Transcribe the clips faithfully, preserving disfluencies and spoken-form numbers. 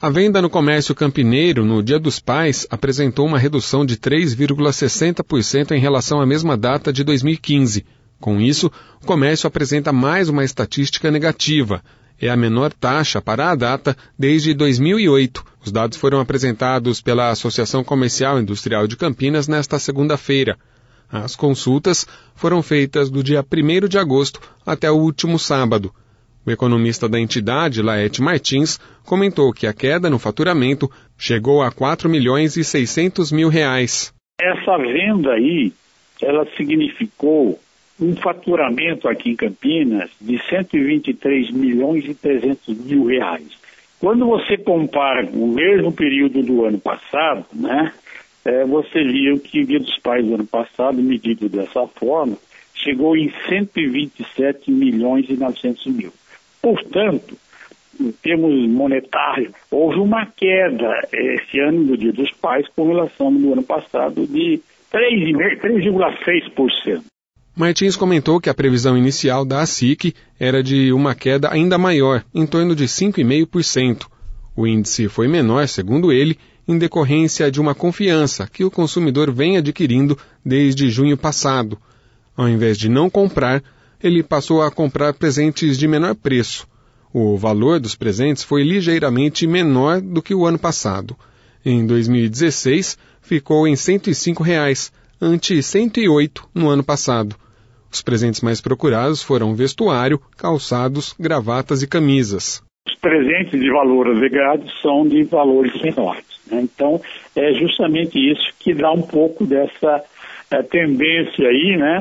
A venda no comércio campineiro no Dia dos Pais apresentou uma redução de três vírgula sessenta por cento em relação à mesma data de dois mil e quinze. Com isso, o comércio apresenta mais uma estatística negativa. É a menor taxa para a data desde dois mil e oito. Os dados foram apresentados pela Associação Comercial e Industrial de Campinas nesta segunda-feira. As consultas foram feitas do dia primeiro de agosto até o último sábado. O economista da entidade, Laete Martins, comentou que a queda no faturamento chegou a quatro milhões e seiscentos mil reais. Essa venda aí, ela significou um faturamento aqui em Campinas de cento e vinte e três milhões e trezentos mil reais. Quando você compara com o mesmo período do ano passado, né, é, você viu que o Dia dos Pais do ano passado, medido dessa forma, chegou em cento e vinte e sete milhões e novecentos mil. Portanto, em termos monetários, houve uma queda esse ano do Dia dos Pais com relação ao ano passado de três vírgula seis por cento. Martins comentou que a previsão inicial da A S I C era de uma queda ainda maior, em torno de cinco vírgula cinco por cento. O índice foi menor, segundo ele, em decorrência de uma confiança que o consumidor vem adquirindo desde junho passado. Ao invés de não comprar, ele passou a comprar presentes de menor preço. O valor dos presentes foi ligeiramente menor do que o ano passado. Em dois mil e dezesseis, ficou em cento e cinco reais, ante cento e oito no ano passado. Os presentes mais procurados foram vestuário, calçados, gravatas e camisas. Os presentes de valor agregado são de valores menores, né? Então, é justamente isso que dá um pouco dessa é, tendência aí, né?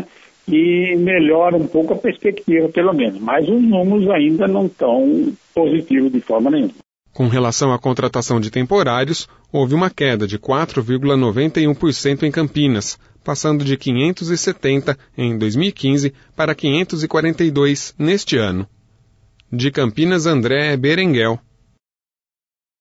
E melhora um pouco a perspectiva, pelo menos. Mas os números ainda não estão positivos de forma nenhuma. Com relação à contratação de temporários, houve uma queda de quatro vírgula noventa e um por cento em Campinas, passando de quinhentos e setenta em dois mil e quinze para quinhentos e quarenta e dois neste ano. De Campinas, André Berenguel.